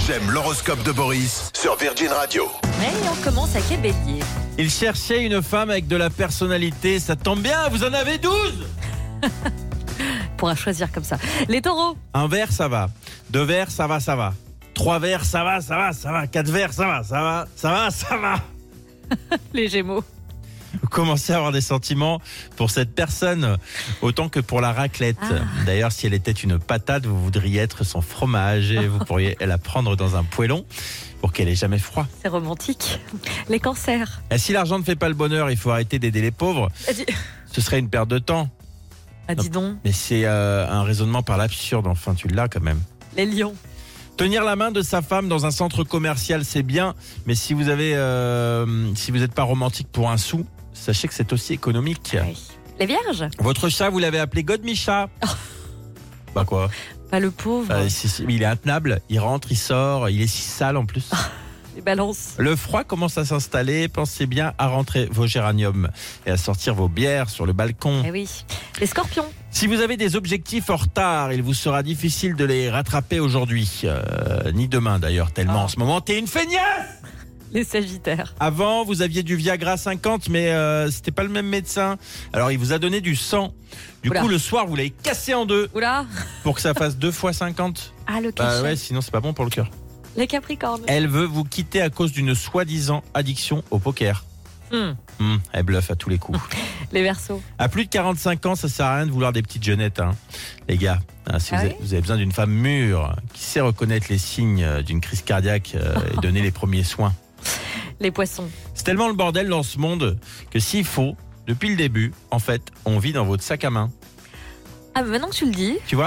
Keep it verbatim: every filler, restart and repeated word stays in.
J'aime l'horoscope de Boris sur Virgin Radio. Et on commence avec les béliers. Il cherchait une femme avec de la personnalité. Ça tombe bien, vous en avez douze. On pourra choisir comme ça. Les taureaux. Un verre, ça va. Deux verres, ça va, ça va. Trois verres, ça va, ça va, ça va. Quatre verres, ça va, ça va, ça va, ça va. Les gémeaux. Vous commencez à avoir des sentiments pour cette personne autant que pour la raclette. Ah. D'ailleurs, si elle était une patate, vous voudriez être son fromage et vous pourriez la prendre dans un poêlon pour qu'elle ait jamais froid. C'est romantique. Les cancers. Et si l'argent ne fait pas le bonheur, il faut arrêter d'aider les pauvres. Ah, dis, Ce serait une perte de temps. ah, dis donc. Mais c'est euh, un raisonnement par l'absurde. Enfin, tu l'as quand même. Les lions. Tenir la main de sa femme dans un centre commercial, c'est bien. Mais si vous avez, euh, si vous n'êtes pas romantique pour un sou, sachez que c'est aussi économique. Oui. Les vierges. Votre chat, vous l'avez appelé Godmicha. Oh. Bah quoi Pas le pauvre. euh, c'est- c'est- Il est intenable. Il rentre, il sort. Il est si sale en plus. Les balances. Le froid commence à s'installer. Pensez bien à rentrer vos géraniums et à sortir vos bières sur le balcon. Eh oui. Les scorpions. Si vous avez des objectifs en retard, il vous sera difficile de les rattraper aujourd'hui. Euh, ni demain d'ailleurs, tellement Oh. en ce moment, t'es une feignasse. Les sagittaires. Avant, vous aviez du Viagra cinquante, mais euh, c'était pas le même médecin. Alors, il vous a donné du sang. Du Oula. coup, le soir, vous l'avez cassé en deux Oula. pour que ça fasse deux fois cinquante. Ah, le Bah cachet. ouais, sinon c'est pas bon pour le cœur. Les capricornes. Elle veut vous quitter à cause d'une soi-disant addiction au poker. Hmm. Hum, elle bluffe à tous les coups. Les verseaux. À plus de quarante-cinq ans, ça sert à rien de vouloir des petites jeunettes, hein, les gars. Hein, si Ah vous, oui avez, vous avez besoin d'une femme mûre, qui sait reconnaître les signes euh, d'une crise cardiaque euh, et donner les premiers soins. Les poissons. C'est tellement le bordel dans ce monde que s'il faut, depuis le début, en fait, on vit dans votre sac à main. Ah, mais maintenant que tu le dis. Tu vois ?